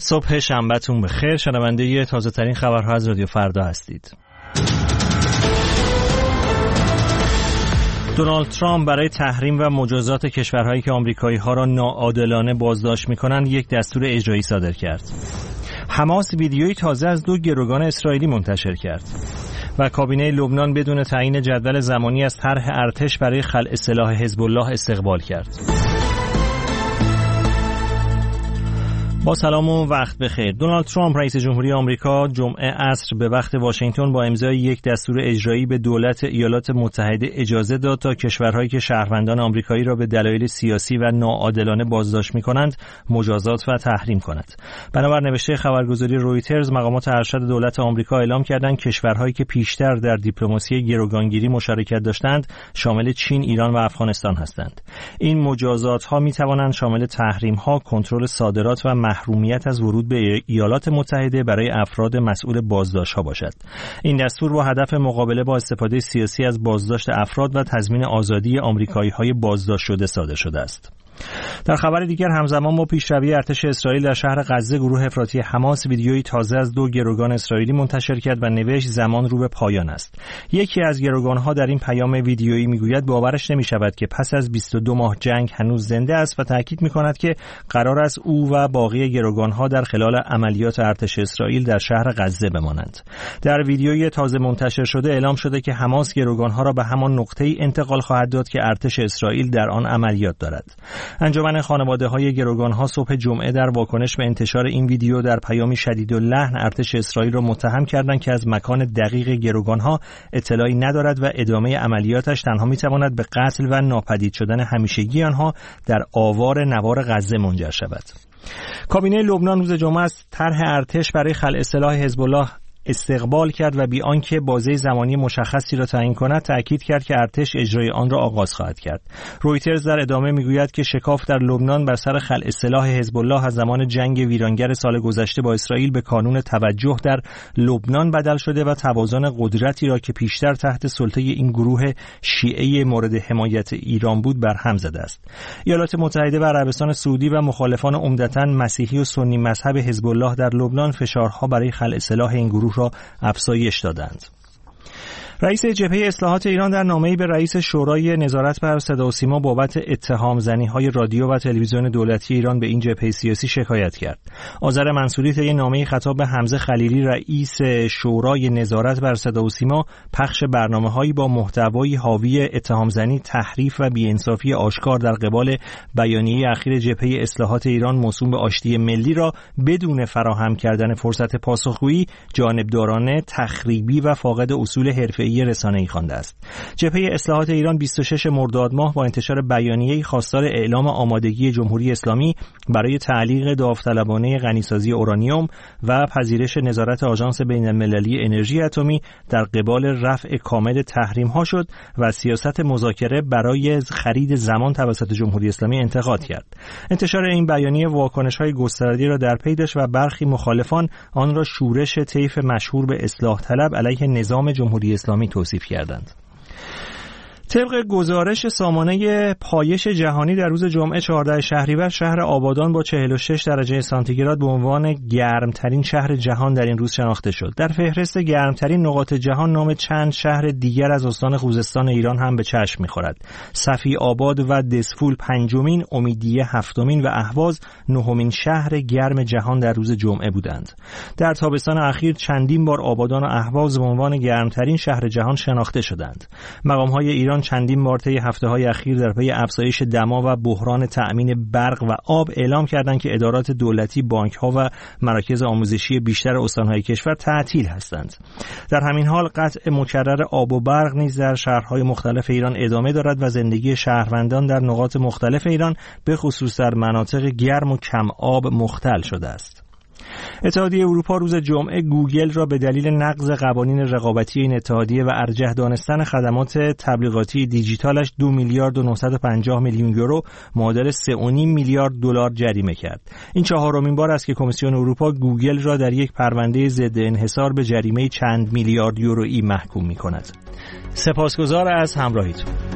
صبح شنبهتون بخیر. شنونده تازه ترین خبرها از رادیو فردا هستید. دونالد ترامپ برای تحریم و مجازات کشورهایی که آمریکایی‌ها را ناعادلانه بازداشت می‌کنند یک دستور اجرایی صادر کرد. حماس ویدیویی تازه از 2 گروگان اسرائیلی منتشر کرد. و کابینه لبنان بدون تعیین جدول زمانی از طرح ارتش برای خلع سلاح حزب الله استقبال کرد. با سلام و وقت بخیر. دونالد ترامپ رئیس جمهوری آمریکا جمعه عصر به وقت واشنگتن با امضای یک دستور اجرایی به دولت ایالات متحده اجازه داد تا کشورهایی که شهروندان آمریکایی را به دلایل سیاسی و ناعادلانه بازداشت می‌کنند مجازات و تحریم کند. بنابر نوشته خبرگزاری رویترز، مقامات ارشد دولت آمریکا اعلام کردند کشورهایی که پیشتر در دیپلماسی گروگانگیری مشارکت داشتند شامل چین، ایران و افغانستان هستند. این مجازات‌ها می‌توانند شامل تحریم‌ها، کنترل صادرات و محرومیت از ورود به ایالات متحده برای افراد مسئول بازداشت‌ها باشد. این دستور با هدف مقابله با استفاده سیاسی از بازداشت افراد و تضمین آزادی آمریکایی‌های بازداشت شده صادر شده است. در خبر دیگر، همزمان با پیشروی ارتش اسرائیل در شهر غزه، گروه افراطی حماس ویدیویی تازه از 2 گروگان اسرائیلی منتشر کرد و نوشت زمان رو به پایان است. یکی از گروگان‌ها در این پیام ویدیویی میگوید باورش نمی‌شود که پس از 22 ماه جنگ هنوز زنده است و تاکید می‌کند که قرار است او و باقی گروگان‌ها در خلال عملیات ارتش اسرائیل در شهر غزه بمانند. در ویدیویی تازه منتشر شده اعلام شده که حماس گروگان‌ها را به همان نقطه‌ای انتقال خواهد داد که ارتش اسرائیل در آن عملیات دارد. انجمن خانواده‌های گروگان‌ها صبح جمعه در واکنش به انتشار این ویدیو در پیامی شدیداللحن ارتش اسرائیل را متهم کردند که از مکان دقیق گروگان‌ها اطلاعی ندارد و ادامه عملیاتش تنها می‌تواند به قتل و ناپدید شدن همیشگی آنها در آوار نوار غزه منجر شود. کابینه لبنان روز جمعه از طرح ارتش برای خلع سلاح حزب الله استقبال کرد و بی آنکه بازه زمانی مشخصی را تعیین کند تأکید کرد که ارتش اجرای آن را آغاز خواهد کرد. رویترز در ادامه میگوید که شکاف در لبنان بر سر خلع سلاح حزب الله از زمان جنگ ویرانگر سال گذشته با اسرائیل به کانون توجه در لبنان بدل شده و توازن قدرتی را که پیشتر تحت سلطه این گروه شیعه مورد حمایت ایران بود بر هم زده است. ایالات متحده و عربستان سعودی و مخالفان عمدتاً مسیحی و سنی مذهب حزب الله در لبنان فشارها برای خلع سلاح این گروه را افزایش دادند. رئیس جبهه اصلاحات ایران در نامه‌ای به رئیس شورای نظارت بر صدا و سیما بابت اتهام زنی‌های رادیو و تلویزیون دولتی ایران به این جبهه سیاسی شکایت کرد. آذر منصوری طی نامه‌ای خطاب به حمزه خلیلی رئیس شورای نظارت بر صدا و سیما پخش برنامه‌هایی با محتوایی حاوی اتهام زنی، تحریف و بی‌انصافی آشکار در قبال بیانیه اخیر جبهه اصلاحات ایران موسوم به آشتی ملی را بدون فراهم کردن فرصت پاسخگویی جانبدارانه، تخریبی و فاقد اصول حرفه‌ای رسانه‌ای خوانده است. جبهه اصلاحات ایران 26 مرداد ماه با انتشار بیانیه‌ای خواستار اعلام آمادگی جمهوری اسلامی برای تعلیق داوطلبانه غنیسازی اورانیوم و پذیرش نظارت آژانس بین‌المللی انرژی اتمی در قبال رفع کامل تحریم‌ها شد و سیاست مذاکره برای خرید زمان توسط جمهوری اسلامی انتقاد کرد. انتشار این بیانیه واکنش‌های گسترده‌ای را در پی داشت و برخی مخالفان آن را شورش طیف مشهور به اصلاح طلب علیه نظام جمهوری اسلامی توصیف کردند. طبق گزارش سامانه پایش جهانی در روز جمعه 14 شهریور، شهر آبادان با 46 درجه سانتیگراد به عنوان گرمترین شهر جهان در این روز شناخته شد. در فهرست گرمترین نقاط جهان نام چند شهر دیگر از استان خوزستان ایران هم به چشم می‌خورد. صفی آباد و دسفول پنجمین، امیدیه هفتمین و اهواز نهمین شهر گرم جهان در روز جمعه بودند. در تابستان اخیر چندین بار آبادان و اهواز به عنوان گرمترین شهر جهان شناخته شدند. مقام‌های ایران چندین بار طی هفته‌های اخیر در پی افزایش دما و بحران تأمین برق و آب اعلام کردند که ادارات دولتی، بانک‌ها و مراکز آموزشی بیشتر استان‌های کشور تعطیل هستند. در همین حال قطع مکرر آب و برق نیز در شهرهای مختلف ایران ادامه دارد و زندگی شهروندان در نقاط مختلف ایران به خصوص در مناطق گرم و کم آب مختل شده است. اتحادیه اروپا روز جمعه گوگل را به دلیل نقض قوانین رقابتی این اتحادیه و ارجح دانستن خدمات تبلیغاتی دیجیتالش 2 میلیارد و 950 میلیون یورو معادل 3.5 میلیارد دلار جریمه کرد. این چهارمین بار است که کمیسیون اروپا گوگل را در یک پرونده ضد انحصار به جریمه چند میلیارد یورویی محکوم می‌کند. سپاسگزار از همراهیتون.